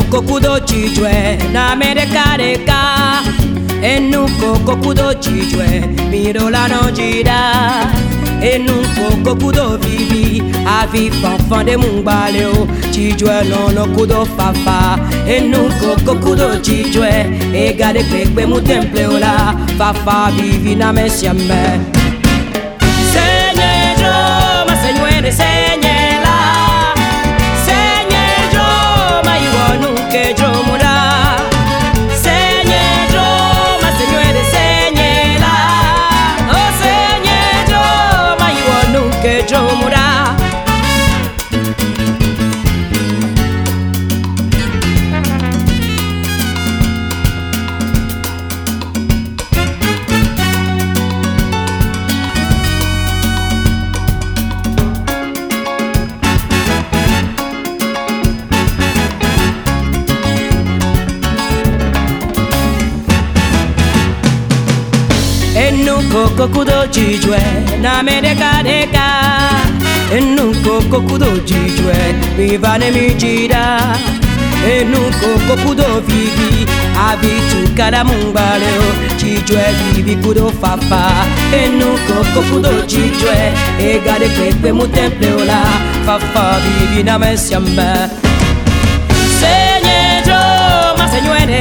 kokudo chijwe na mereka deka. Enuko kokudo chijwe mirola no jida. Enuko kokudo vivi avi fanfan de mungbale o chijwe no kudo fafa. Enuko kokudo chijwe egade kekbe mu temple ola fafa vivi na mesiame. Senyejo masenywe senyela. Senyejo mayiwonu kejo muda. Senyejo masenywe senyela. Oh senyejo mayiwonu kejo muda. Enuko kokudo chijwe na mereka deka. Enuko kokudo chijwe vivane mijida. Enuko kokudo vivi avitu kada mungbale o chijwe vivi kudo fafa. Enuko kokudo chijwe egade kekwe mu temple ola fafa vivi na mesiamba. Senyejo masenywe